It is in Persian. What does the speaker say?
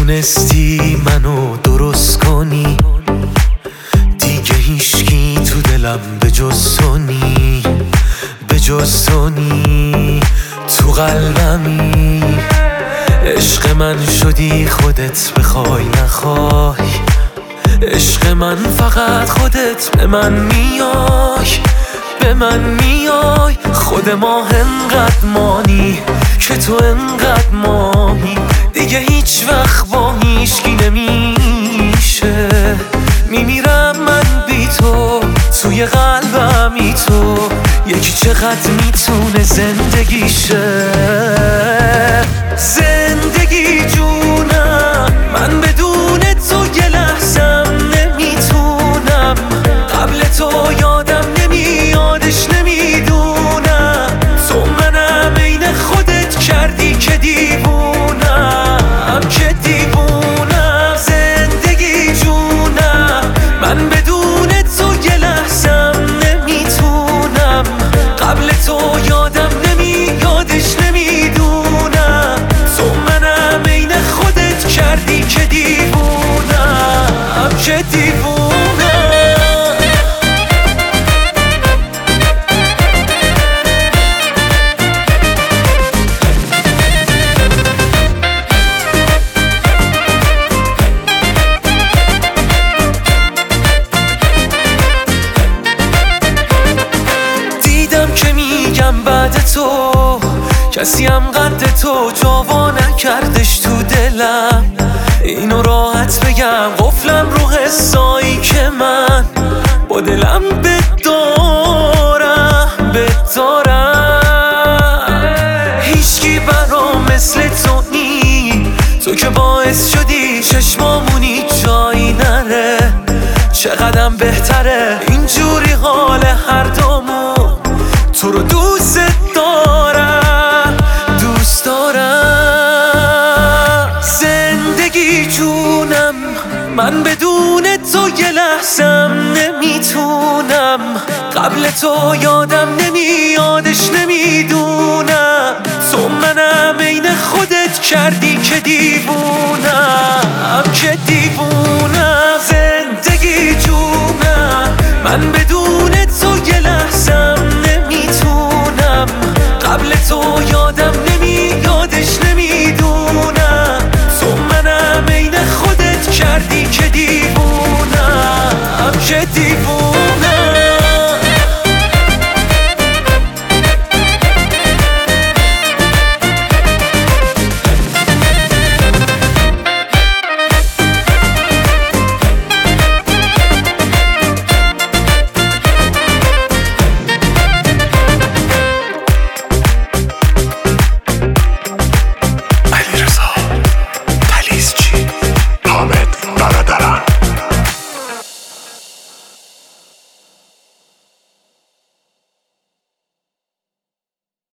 تونستی منو درست کنی، دیگه هیچکی تو دلم به جز تو نی، به جز تو نی، تو قلبمی. عشق من شدی خودت بخوای نخوای، عشق من فقط خودت به من میای، به من میای. خود ما انقدر مانی که تو انقدر مانی، دیگه هیچ وقت با هیچکی نمیشه. میمیرم من بی تو، توی قلبمی تو، یکی چقدر میتونه زندگیشه. زندگی جونم، من بدون تو یه لحظم نمیتونم. قبل تو یادم نمیادش نمیدونم. تو منم عین خودت کردی که دیوونم، که دیوونم. زندگی جونم، من بدون تو یه لحظم نمیتونم. قبل تو یادم نمیادش نمیدونم. تو منم عین خودت کردی که دیوونم، که دیوونم. بعد تو کسی هم قد تو جاوا نکردش تو دلم. اینو راحت بگم قفلم رو حسایی که من با دلم بدارم، بدارم. هیچکی برام مثل تو نی، تو که باعث شدی چشمامونی جایی نره. چقدرم بهتره اینجوری حال هر دومون. تو رو دوست دارم، دوست دارم. زندگی جونم، من بدون تو یه لحظم نمیتونم. قبل تو یادم نمیادش نمیدونم. تو منم عین خودت کردی که دیوونم، که دیوونم. زندگی جونم، من